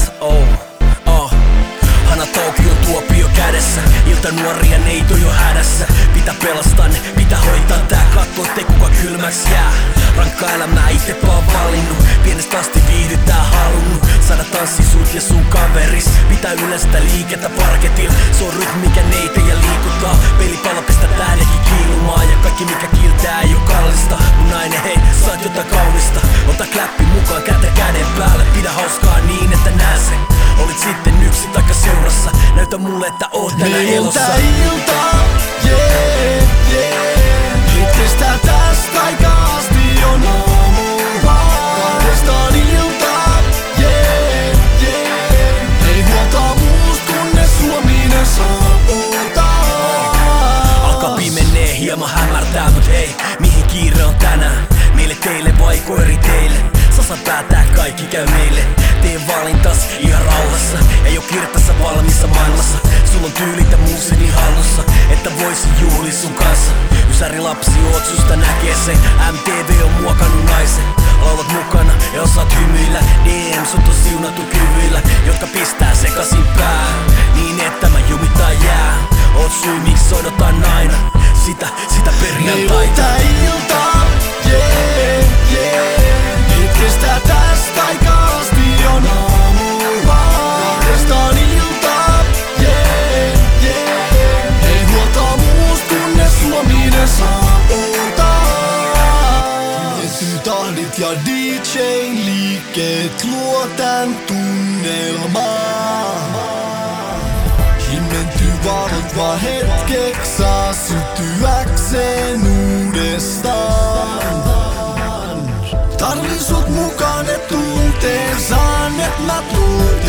kanssa, Hanat auki on tuopio kädessä. Ilta nuoria neito jo hädässä. Pitää pelastaa ne, pitää hoitaa tää. Kattoo te kuka kylmäks jää. Rankkaa elämää ite vaan valinnut. Pienestä asti viihdyttää halunnut. Saada tanssi sut ja sun kaveris. Pitää yleistä liikettä parketilla. Se on rytmi mikä neitä ja liikuttaa. Pelipalla pistä tähdenkin kiilumaan. Ja kaikki mikä kiltää ei oo kallista. Mun nainen hei, saat jotain kaunista. Ota kläppi mukaan kättä käden päälle. Pidä hauskaa niin että nää sen. Olit sitten yksi taikka seurassa. Näytä mulle että oot tänä elossa. Ilta, yeah, yeah. Hetkestä tästä aikaasti on aamulla. Kahdestaan ilta, yeah, yeah. Ei huolta muust kunnes Suominen saavutaan. Alkaa pimenee, hieman hämärtää, mut hei, mihin kiire on tänään? Meille teille vai koiri teille? Sä päätää kaikki käy meille. Tee valintas ihan rauhassa. Ei oo kirtassa valmissa maailmassa. Sulla on tyylit ja muusini hallussa, että voisi juhli sun kanssa. Ysäri lapsi oot susta näkee se. MTV on muokannut naisen. Laulat mukana ja osaat hymyillä. DM sut on siunattu kyvyillä, jotka pistää sekasin pää. Niin että mä jumitaan jää. Oot syy miksi soidotaan aina sitä perjantaita. Ilta, yeah, yeah. Hetkestä tästä aikaasti on aamulla. Kahdestaan ilta, yeah, yeah. Ei huolta muust kunnes Suominen saavutaan. Kivetty tahdit ja DJ:n liikkeet luo tän tunnelmaa. Himmenty valot vaan hetkeks saa syttyäkseen uudestaan. Tarvin sut mukaan, et tunteen saan, et mä tuun